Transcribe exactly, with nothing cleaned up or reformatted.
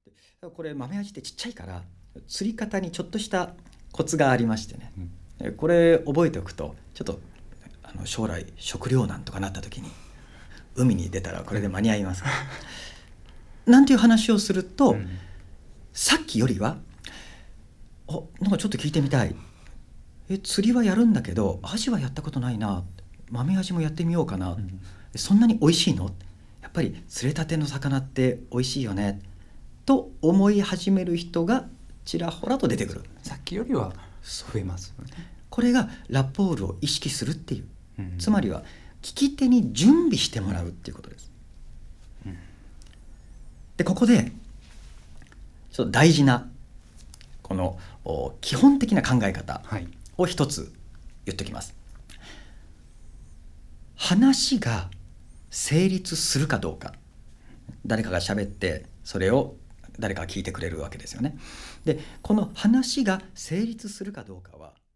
これ豆アジってちっちゃいから釣り方にちょっとしたコツがありましてね、うん、これ覚えておくとちょっとあの将来食糧難とかなった時に海に出たらこれで間に合いますから、うん、なんていう話をすると、うん、さっきよりはあなんかちょっと聞いてみたい、え釣りはやるんだけどアジはやったことないな、豆アジもやってみようかな、うん、そんなに美味しいの、やっぱり釣れたての魚って美味しいよねと思い始める人がちらほらと出てくる。 さっきよりは増えますよね。 これがラポールを意識するっていう、うん、つまりは聞き手に準備してもらうっていうことです、うん、でここでちょっと大事なこの基本的な考え方を一つ言っておきます、はい、話が成立するかどうか、誰かが喋ってそれを誰かが聞いてくれるわけですよね。でこの話が成立するかどうかは